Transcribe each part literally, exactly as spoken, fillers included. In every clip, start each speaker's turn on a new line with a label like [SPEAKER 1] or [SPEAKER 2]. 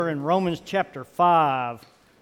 [SPEAKER 1] In Romans chapter five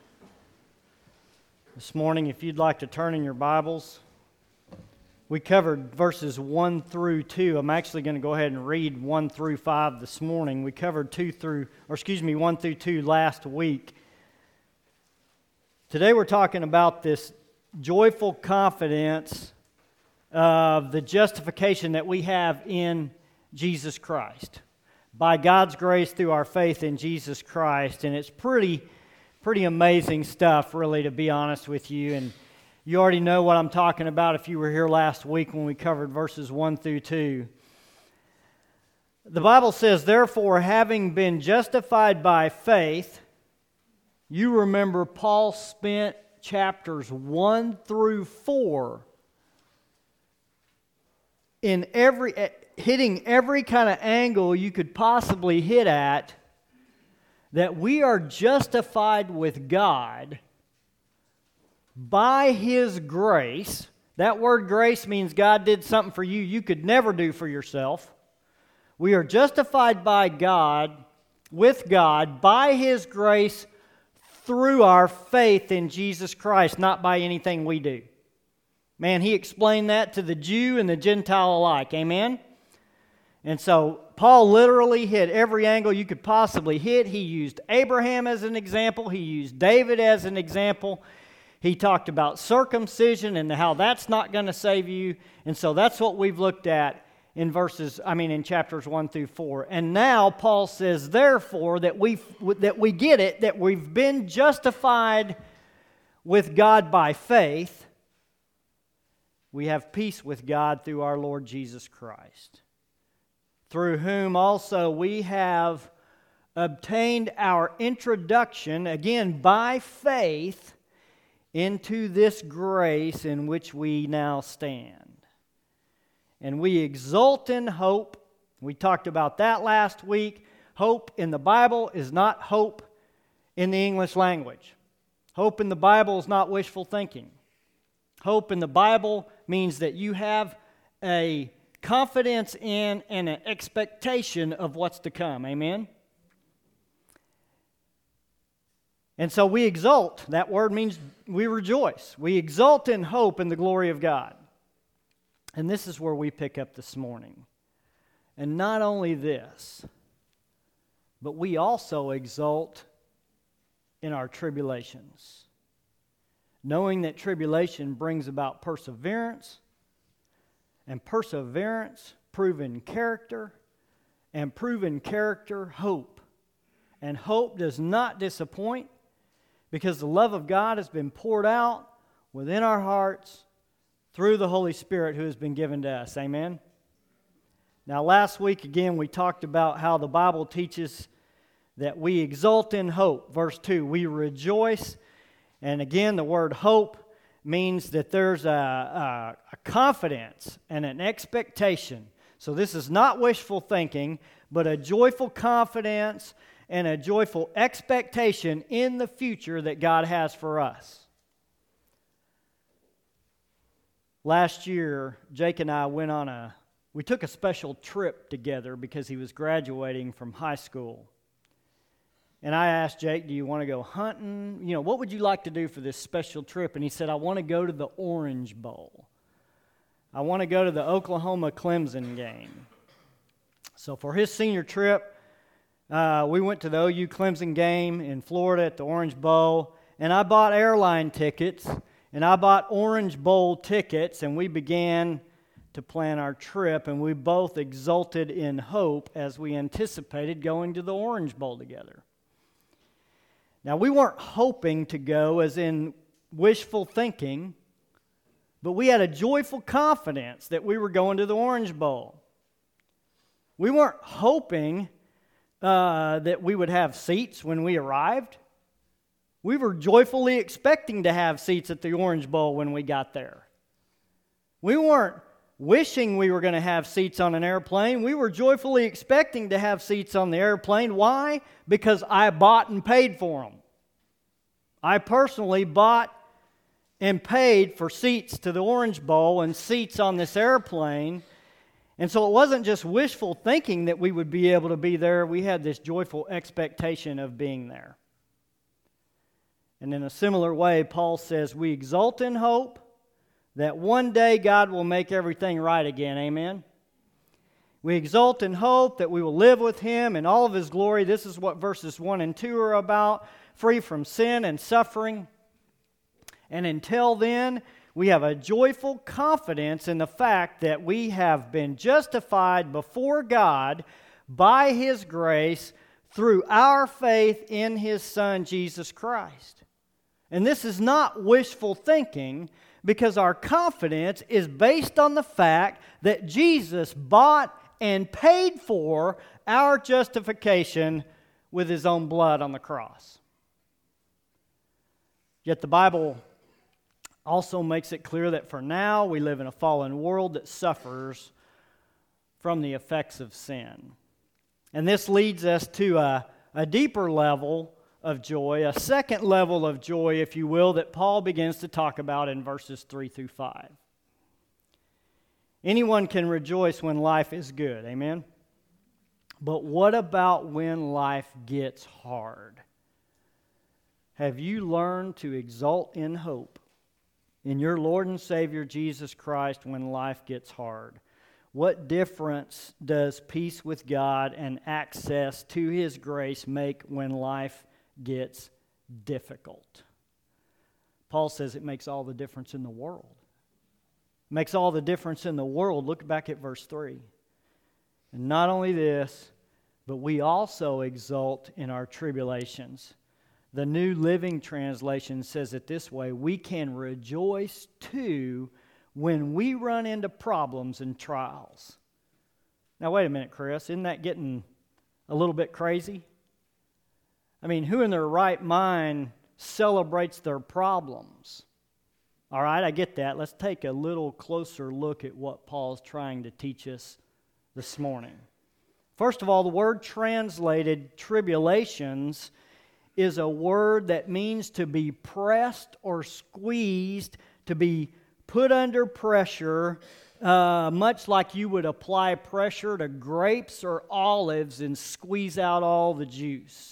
[SPEAKER 1] this morning, if you'd like to turn in your Bibles. We covered verses one through two. I'm actually going to go ahead and read one through five this morning. We covered two through, or excuse me, one through two last week. Today we're talking about this joyful confidence of the justification that we have in Jesus Christ, by God's grace through our faith in Jesus Christ. And it's pretty, pretty amazing stuff, really, to be honest with you. And you already know what I'm talking about if you were here last week when we covered verses one through two. The Bible says, therefore, having been justified by faith, you remember Paul spent chapters one through four in every... hitting every kind of angle you could possibly hit at, that we are justified with God by His grace. That word grace means God did something for you you could never do for yourself. We are justified by God, with God, by His grace through our faith in Jesus Christ, not by anything we do. Man, He explained that to the Jew and the Gentile alike. Amen? And so Paul literally hit every angle you could possibly hit. He used Abraham as an example. He used David as an example. He talked about circumcision and how that's not going to save you. And so that's what we've looked at in verses, I mean in chapters one through four. And now Paul says, therefore, that we that we get it, that we've been justified with God by faith. We have peace with God through our Lord Jesus Christ, through whom also we have obtained our introduction, again by faith, into this grace in which we now stand. And we exult in hope. We talked about that last week. Hope in the Bible is not hope in the English language. Hope in the Bible is not wishful thinking. Hope in the Bible means that you have a confidence in and an expectation of what's to come. Amen? And so we exult. That word means we rejoice. We exult in hope in the glory of God. And this is where we pick up this morning. And not only this, but we also exult in our tribulations, knowing that tribulation brings about perseverance, and perseverance, proven character, and proven character, hope. And hope does not disappoint, because the love of God has been poured out within our hearts through the Holy Spirit who has been given to us. Amen? Now, last week, again, we talked about how the Bible teaches that we exult in hope. Verse two, we rejoice. And again, the word hope means that there's a, a, a confidence and an expectation. So this is not wishful thinking, but a joyful confidence and a joyful expectation in the future that God has for us. Last year, Jake and I went on a, we took a special trip together because he was graduating from high school. And I asked Jake, do you want to go hunting? You know, what would you like to do for this special trip? And he said, I want to go to the Orange Bowl. I want to go to the Oklahoma-Clemson game. So for his senior trip, uh, we went to the O U-Clemson game in Florida at the Orange Bowl. And I bought airline tickets, and I bought Orange Bowl tickets, and we began to plan our trip. And we both exulted in hope as we anticipated going to the Orange Bowl together. Now, we weren't hoping to go as in wishful thinking, but we had a joyful confidence that we were going to the Orange Bowl. We weren't hoping uh, that we would have seats when we arrived. We were joyfully expecting to have seats at the Orange Bowl when we got there. We weren't wishing we were going to have seats on an airplane. We were joyfully expecting to have seats on the airplane. Why? Because I bought and paid for them. I personally bought and paid for seats to the Orange Bowl and seats on this airplane. And so it wasn't just wishful thinking that we would be able to be there. We had this joyful expectation of being there. And in a similar way, Paul says, we exult in hope that one day God will make everything right again. Amen? We exult in hope that we will live with Him in all of His glory. This is what verses one and two are about, free from sin and suffering. And until then, we have a joyful confidence in the fact that we have been justified before God by His grace through our faith in His Son, Jesus Christ. And this is not wishful thinking, because our confidence is based on the fact that Jesus bought and paid for our justification with His own blood on the cross. Yet the Bible also makes it clear that for now we live in a fallen world that suffers from the effects of sin. And this leads us to a, a deeper level of joy, a second level of joy, if you will, that Paul begins to talk about in verses three through five. Anyone can rejoice when life is good, amen? But what about when life gets hard? Have you learned to exult in hope in your Lord and Savior Jesus Christ when life gets hard? What difference does peace with God and access to His grace make when life gets difficult? Paul says it makes all the difference in the world. It makes all the difference in the world. Look back at verse three. And not only this, but we also exult in our tribulations. The New Living Translation says it this way: we can rejoice too when we run into problems and trials. Now, wait a minute, Chris. Isn't that getting a little bit crazy? I mean, who in their right mind celebrates their problems? All right, I get that. Let's take a little closer look at what Paul's trying to teach us this morning. First of all, the word translated tribulations is a word that means to be pressed or squeezed, to be put under pressure, uh, much like you would apply pressure to grapes or olives and squeeze out all the juice.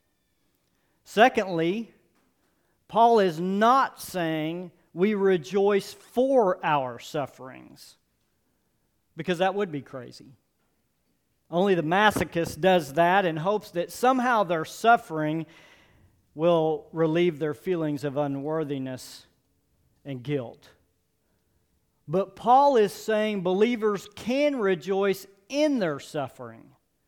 [SPEAKER 1] Secondly, Paul is not saying we rejoice for our sufferings, because that would be crazy. Only the masochist does that in hopes that somehow their suffering will relieve their feelings of unworthiness and guilt. But Paul is saying believers can rejoice in their suffering.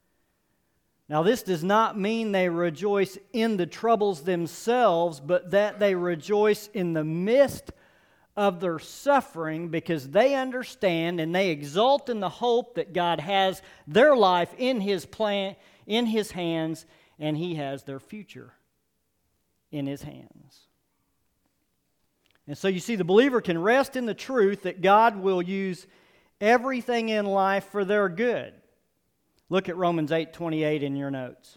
[SPEAKER 1] Now, this does not mean they rejoice in the troubles themselves, but that they rejoice in the midst of their suffering, because they understand and they exult in the hope that God has their life in His plan, in His hands, and He has their future in His hands. And so you see, the believer can rest in the truth that God will use everything in life for their good. Look at Romans eight twenty-eight in your notes.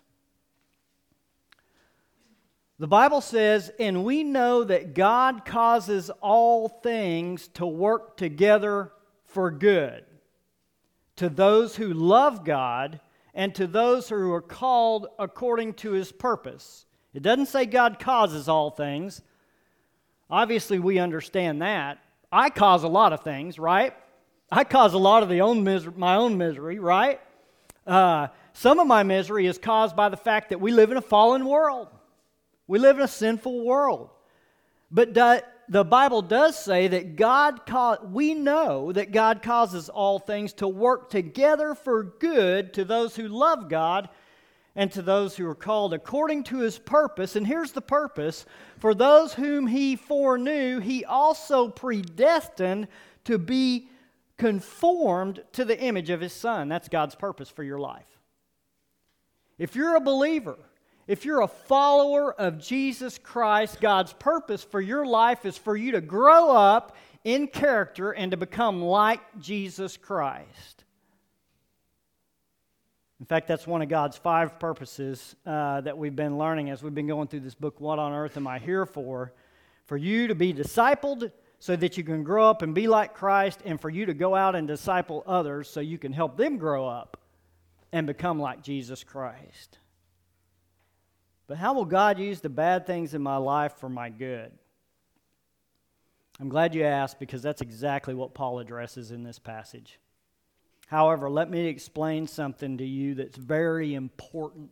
[SPEAKER 1] The Bible says, and we know that God causes all things to work together for good to those who love God and to those who are called according to His purpose. It doesn't say God causes all things. Obviously, we understand that. I cause a lot of things, right? I cause a lot of the own mis- my own misery, right? Uh, some of my misery is caused by the fact that we live in a fallen world. We live in a sinful world. But do, the Bible does say that God, ca- we know that God causes all things to work together for good to those who love God and to those who are called according to His purpose. And here's the purpose: for those whom He foreknew, He also predestined to be conformed to the image of His Son. That's God's purpose for your life. If you're a believer, if you're a follower of Jesus Christ, God's purpose for your life is for you to grow up in character and to become like Jesus Christ. In fact, that's one of God's five purposes uh, that we've been learning as we've been going through this book, What on Earth Am I Here For? For you to be discipled so that you can grow up and be like Christ, and for you to go out and disciple others so you can help them grow up and become like Jesus Christ. But how will God use the bad things in my life for my good? I'm glad you asked, because that's exactly what Paul addresses in this passage. However, let me explain something to you that's very important.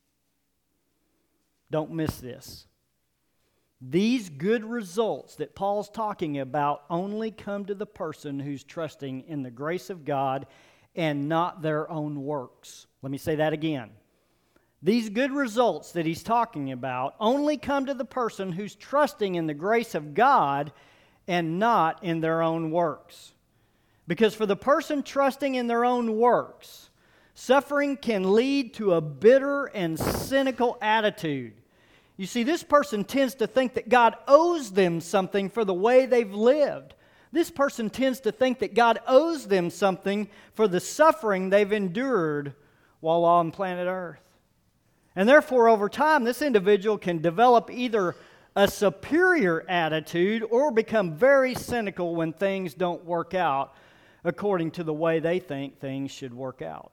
[SPEAKER 1] Don't miss this. These good results that Paul's talking about only come to the person who's trusting in the grace of God and not their own works. Let me say that again. These good results that he's talking about only come to the person who's trusting in the grace of God and not in their own works. Because for the person trusting in their own works, suffering can lead to a bitter and cynical attitude. You see, this person tends to think that God owes them something for the way they've lived. This person tends to think that God owes them something for the suffering they've endured while on planet Earth. And therefore, over time, this individual can develop either a superior attitude or become very cynical when things don't work out according to the way they think things should work out.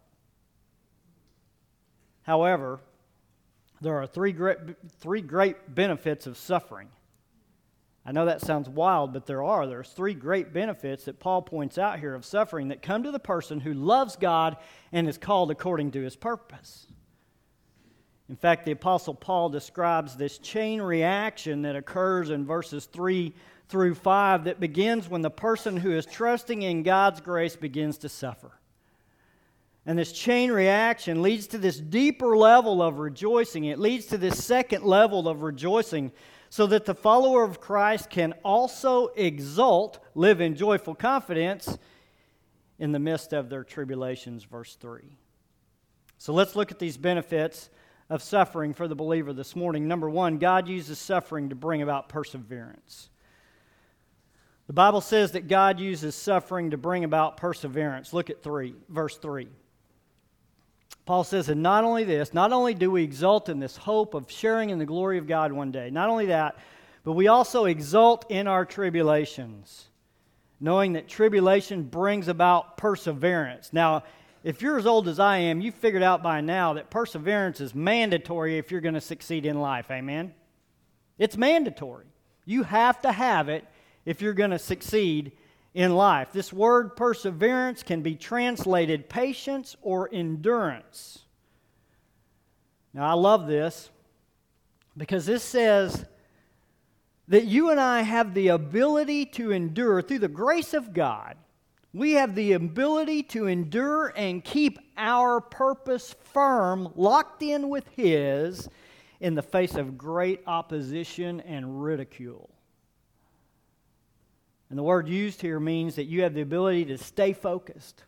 [SPEAKER 1] However, there are three great, three great benefits of suffering. I know that sounds wild, but there are. There's three great benefits that Paul points out here of suffering that come to the person who loves God and is called according to his purpose. In fact, the Apostle Paul describes this chain reaction that occurs in verses three through five that begins when the person who is trusting in God's grace begins to suffer. And this chain reaction leads to this deeper level of rejoicing. It leads to this second level of rejoicing so that the follower of Christ can also exult, live in joyful confidence in the midst of their tribulations, verse three. So let's look at these benefits of suffering for the believer this morning. Number one, God uses suffering to bring about perseverance. The Bible says that God uses suffering to bring about perseverance. Look at three, verse three. Paul says, and not only this, not only do we exult in this hope of sharing in the glory of God one day, not only that, but we also exult in our tribulations, knowing that tribulation brings about perseverance. Now, if you're as old as I am, you've figured out by now that perseverance is mandatory if you're going to succeed in life, amen? It's mandatory. You have to have it if you're going to succeed in life. This word perseverance can be translated patience or endurance. Now, I love this because this says that you and I have the ability to endure through the grace of God. We have the ability to endure and keep our purpose firm, locked in with His, in the face of great opposition and ridicule. And the word used here means that you have the ability to stay focused.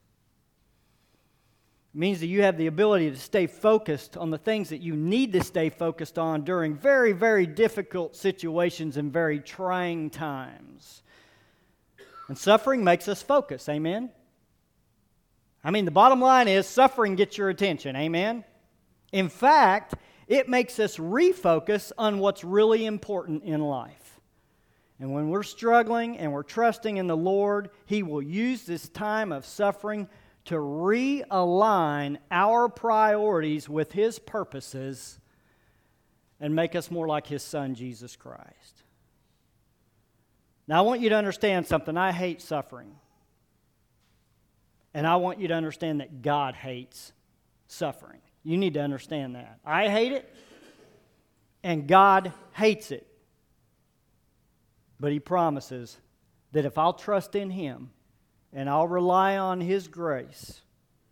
[SPEAKER 1] It means that you have the ability to stay focused on the things that you need to stay focused on during very, very difficult situations and very trying times. And suffering makes us focus, amen? I mean, the bottom line is suffering gets your attention, amen? In fact, it makes us refocus on what's really important in life. And when we're struggling and we're trusting in the Lord, He will use this time of suffering to realign our priorities with His purposes and make us more like His Son, Jesus Christ. Now, I want you to understand something. I hate suffering. And I want you to understand that God hates suffering. You need to understand that. I hate it, and God hates it. But He promises that if I'll trust in Him and I'll rely on His grace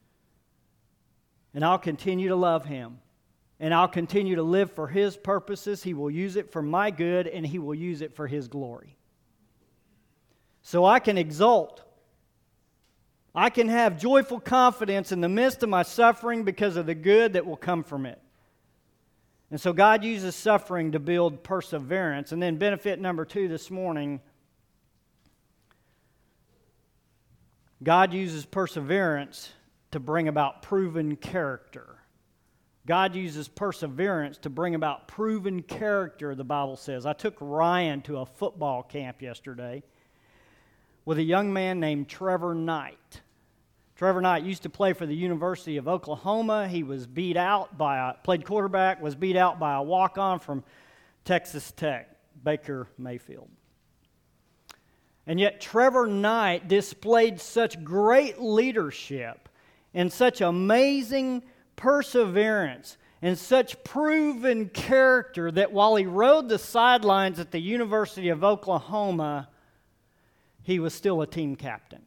[SPEAKER 1] and I'll continue to love Him and I'll continue to live for His purposes, He will use it for my good and He will use it for His glory. So I can exult. I can have joyful confidence in the midst of my suffering because of the good that will come from it. And so God uses suffering to build perseverance. And then benefit number two this morning, God uses perseverance to bring about proven character. God uses perseverance to bring about proven character, the Bible says. I took Ryan to a football camp yesterday, with a young man named Trevor Knight. Trevor Knight used to play for the University of Oklahoma. He was beat out by a, played quarterback, was beat out by a walk-on from Texas Tech, Baker Mayfield. And yet Trevor Knight displayed such great leadership and such amazing perseverance and such proven character that while he rode the sidelines at the University of Oklahoma, he was still a team captain.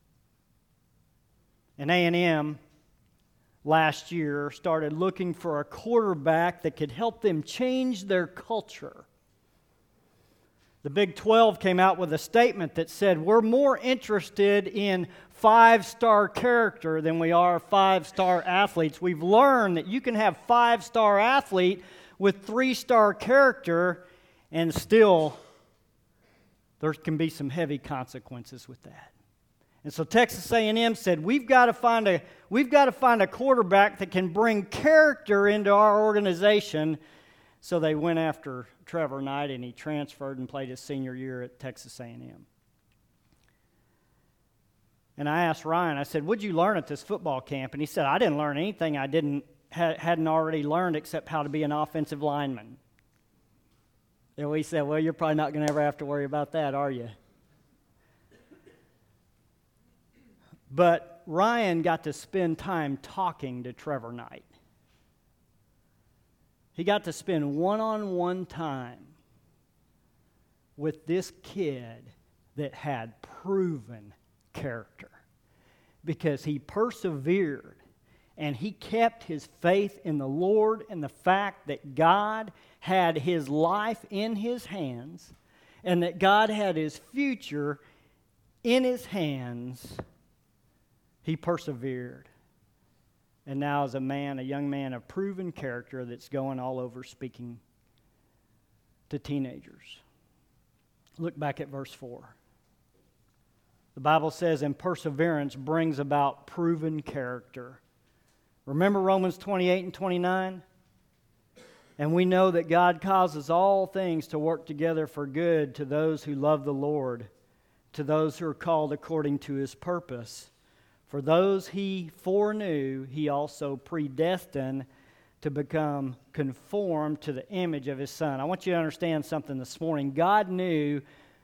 [SPEAKER 1] And A and M last year started looking for a quarterback that could help them change their culture. The Big twelve came out with a statement that said, we're more interested in five-star character than we are five-star athletes. We've learned that you can have five-star athlete with three-star character, and still there can be some heavy consequences with that. And so Texas A and M said, we've got to find a we've got to find a quarterback that can bring character into our organization. So they went after Trevor Knight, and he transferred and played his senior year at Texas A and M. And I asked Ryan, I said, what'd you learn at this football camp? And he said, I didn't learn anything I didn't ha- hadn't already learned except how to be an offensive lineman. And we said, well, you're probably not going to ever have to worry about that, are you? But Ryan got to spend time talking to Trevor Knight. He got to spend one-on-one time with this kid that had proven character, because he persevered and he kept his faith in the Lord and the fact that God had his life in his hands and that God had his future in his hands. He persevered. And now as a man, a young man of proven character that's going all over speaking to teenagers. Look back at verse four. The Bible says, and perseverance brings about proven character. Remember Romans twenty-eight and twenty-nine? And we know that God causes all things to work together for good to those who love the Lord, to those who are called according to his purpose. For those he foreknew, he also predestined to become conformed to the image of his Son. I want you to understand something this morning. God knew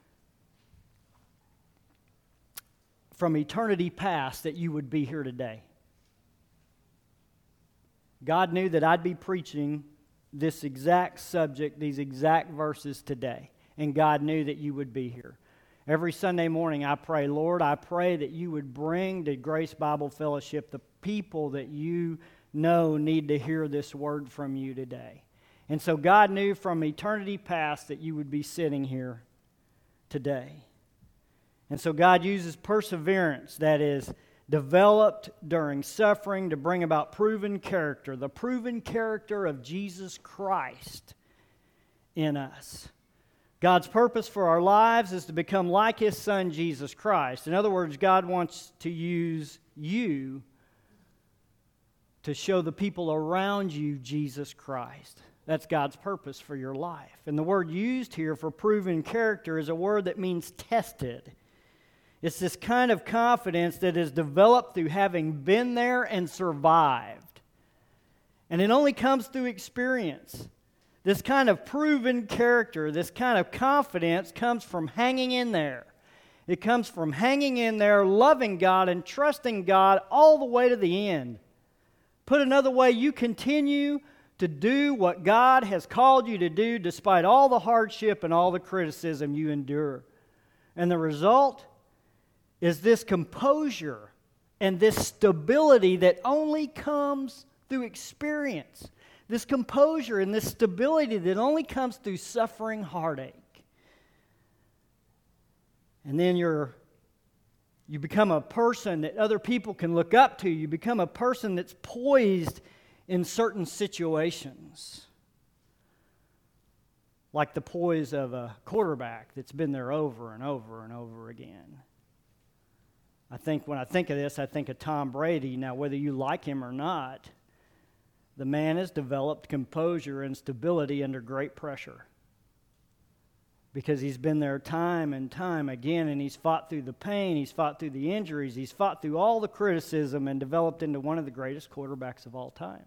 [SPEAKER 1] from eternity past that you would be here today. God knew that I'd be preaching this exact subject, these exact verses today. And God knew that you would be here. Every Sunday morning I pray, Lord, I pray that you would bring to Grace Bible Fellowship the people that you know need to hear this word from you today. And so God knew from eternity past that you would be sitting here today. And so God uses perseverance that is developed during suffering to bring about proven character, the proven character of Jesus Christ in us. God's purpose for our lives is to become like his Son, Jesus Christ. In other words, God wants to use you to show the people around you Jesus Christ. That's God's purpose for your life. And the word used here for proven character is a word that means tested. It's this kind of confidence that is developed through having been there and survived. And it only comes through experience. This kind of proven character, this kind of confidence comes from hanging in there. It comes from hanging in there, loving God and trusting God all the way to the end. Put another way, you continue to do what God has called you to do despite all the hardship and all the criticism you endure. And the result is this composure and this stability that only comes through experience. This composure and this stability that only comes through suffering heartache. And then you're, you become a person that other people can look up to. You become a person that's poised in certain situations. Like the poise of a quarterback that's been there over and over and over again. I think when I think of this, I think of Tom Brady. Now, whether you like him or not, the man has developed composure and stability under great pressure. because he's been there time and time again, and he's fought through the pain, he's fought through the injuries, he's fought through all the criticism and developed into one of the greatest quarterbacks of all time.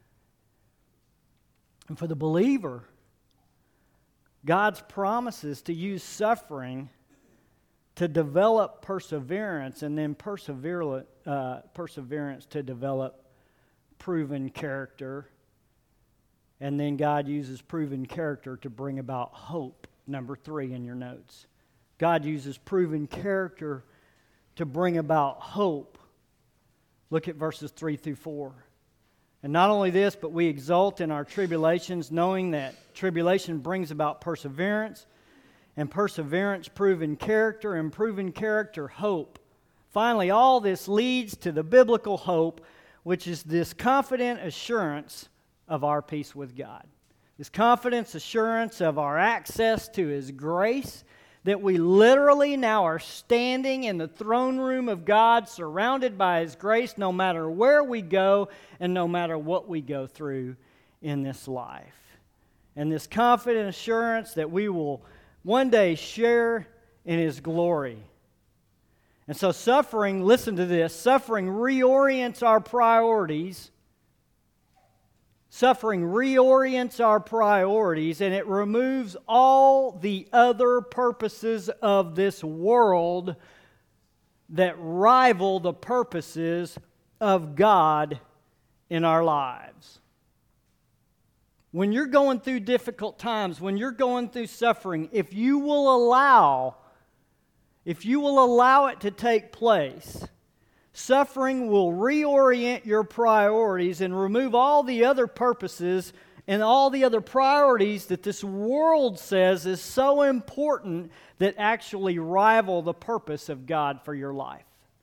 [SPEAKER 1] And for the believer, God's promises to use suffering to develop perseverance, and then persevere, uh, perseverance to develop proven character. And then God uses proven character to bring about hope. Number three in your notes. God uses proven character to bring about hope. Look at verses three through four. And not only this, but we exult in our tribulations, knowing that tribulation brings about perseverance, and perseverance, proven character, and proven character, hope. Finally, all this leads to the biblical hope, which is this confident assurance of our peace with God. This confidence assurance of our access to His grace, that we literally now are standing in the throne room of God, surrounded by His grace, no matter where we go and no matter what we go through in this life. And this confident assurance that we will one day share in His glory. And so suffering, listen to this, suffering reorients our priorities. Suffering reorients our priorities, and it removes all the other purposes of this world that rival the purposes of God in our lives. When you're going through difficult times, when you're going through suffering, if you will allow, if you will allow it to take place, suffering will reorient your priorities and remove all the other purposes and all the other priorities that this world says is so important that actually rival the purpose of God for your life.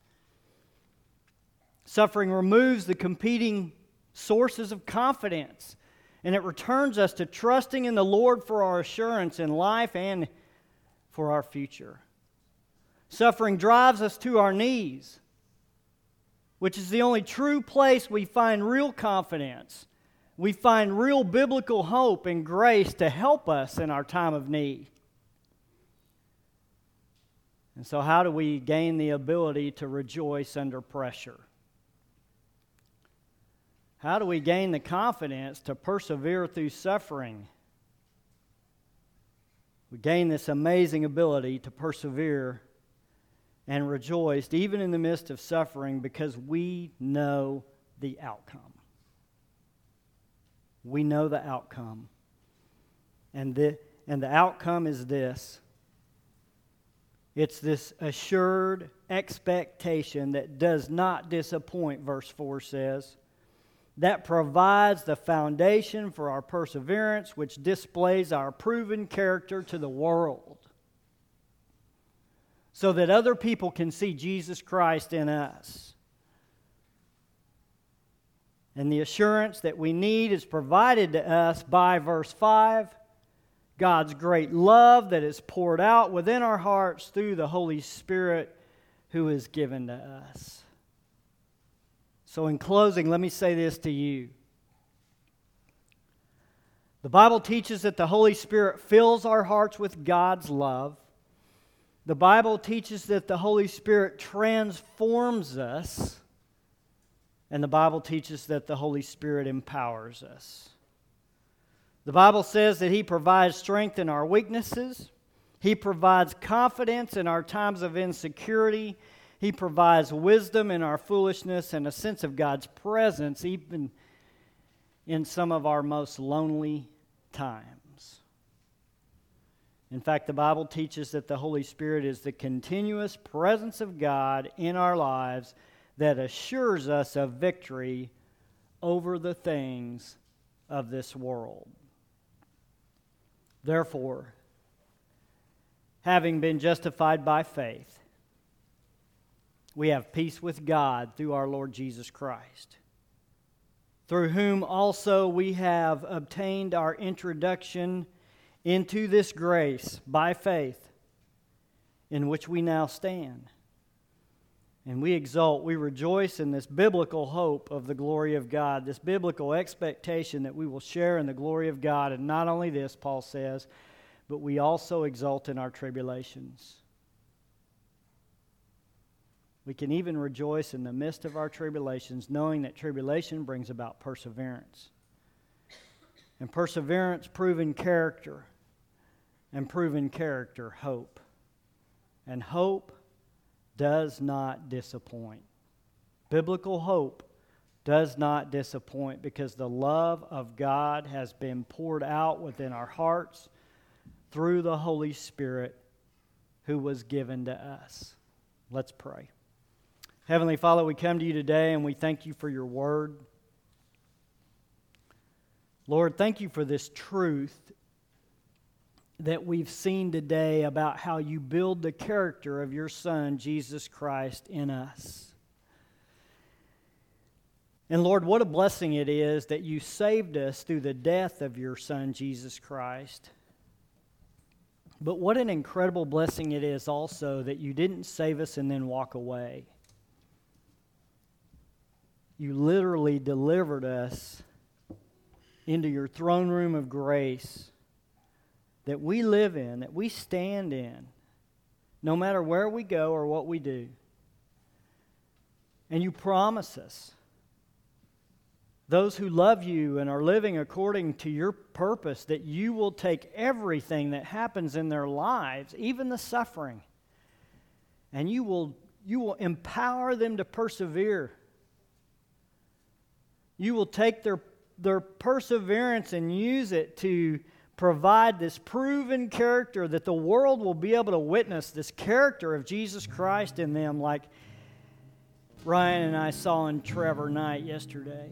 [SPEAKER 1] Suffering removes the competing sources of confidence, and it returns us to trusting in the Lord for our assurance in life and for our future. Suffering drives us to our knees, which is the only true place we find real confidence. We find real biblical hope and grace to help us in our time of need. And so how do we gain the ability to rejoice under pressure? How do we gain the confidence to persevere through suffering? We gain this amazing ability to persevere and rejoiced even in the midst of suffering because we know the outcome. We know the outcome. And the, and the outcome is this. It's this assured expectation that does not disappoint, verse four says, that provides the foundation for our perseverance, which displays our proven character to the world, so that other people can see Jesus Christ in us. And the assurance that we need is provided to us by verse five, God's great love that is poured out within our hearts through the Holy Spirit who is given to us. So in closing, let me say this to you. The Bible teaches that the Holy Spirit fills our hearts with God's love. The Bible teaches that the Holy Spirit transforms us, and the Bible teaches that the Holy Spirit empowers us. The Bible says that He provides strength in our weaknesses. He provides confidence in our times of insecurity. He provides wisdom in our foolishness and a sense of God's presence even in some of our most lonely times. In fact, the Bible teaches that the Holy Spirit is the continuous presence of God in our lives that assures us of victory over the things of this world. Therefore, having been justified by faith, we have peace with God through our Lord Jesus Christ, through whom also we have obtained our introduction into this grace by faith in which we now stand. And we exult, we rejoice in this biblical hope of the glory of God, this biblical expectation that we will share in the glory of God. And not only this, Paul says, but we also exult in our tribulations. We can even rejoice in the midst of our tribulations, knowing that tribulation brings about perseverance. And perseverance, proven character. And proven character, hope. And hope does not disappoint. Biblical hope does not disappoint because the love of God has been poured out within our hearts through the Holy Spirit who was given to us. Let's pray. Heavenly Father, we come to you today and we thank you for your word. Lord, thank you for this truth that we've seen today about how you build the character of your Son, Jesus Christ, in us. And Lord, what a blessing it is that you saved us through the death of your Son, Jesus Christ. But what an incredible blessing it is also that you didn't save us and then walk away. You literally delivered us into your throne room of grace that we live in, that we stand in, no matter where we go or what we do. And you promise us, those who love you and are living according to your purpose, that you will take everything that happens in their lives, even the suffering, and you will, you will empower them to persevere. You will take their, their perseverance and use it to provide this proven character that the world will be able to witness, this character of Jesus Christ in them, like Ryan and I saw in Trevor Knight yesterday.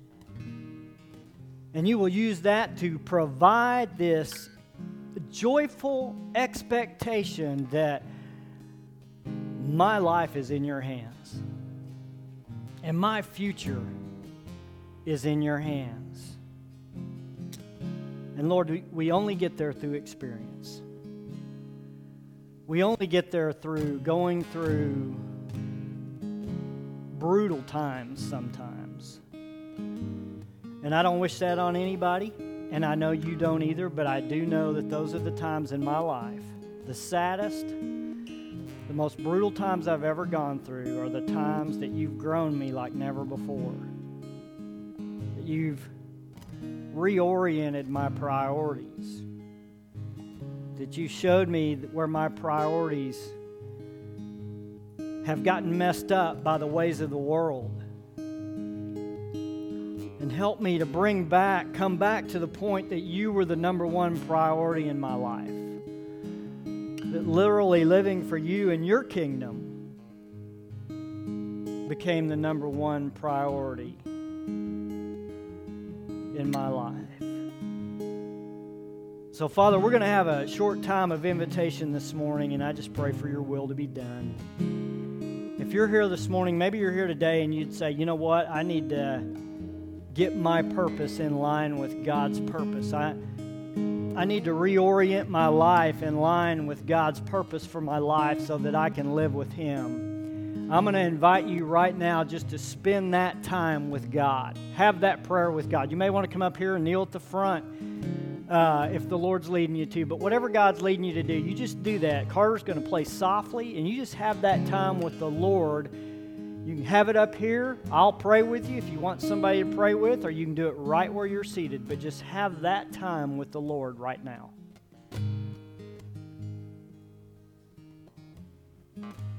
[SPEAKER 1] And you will use that to provide this joyful expectation that my life is in your hands and my future is in your hands. And Lord, we, we only get there through experience. We only get there through going through brutal times sometimes. And I don't wish that on anybody, and I know you don't either, but I do know that those are the times in my life, the saddest, the most brutal times I've ever gone through are the times that you've grown me like never before. That you've reoriented my priorities. That you showed me where my priorities have gotten messed up by the ways of the world. And help me to bring back, come back to the point that you were the number one priority in my life. That literally living for you and your kingdom became the number one priority in my life. So, Father, we're going to have a short time of invitation this morning, and I just pray for your will to be done. If you're here this morning, maybe you're here today and you'd say, you know what, I need to get my purpose in line with God's purpose. I, I need to reorient my life in line with God's purpose for my life so that I can live with Him. I'm going to invite you right now just to spend that time with God. Have that prayer with God. You may want to come up here and kneel at the front uh, if the Lord's leading you to, but whatever God's leading you to do, you just do that. Carter's going to play softly, and you just have that time with the Lord. You can have it up here. I'll pray with you if you want somebody to pray with, or you can do it right where you're seated, but just have that time with the Lord right now.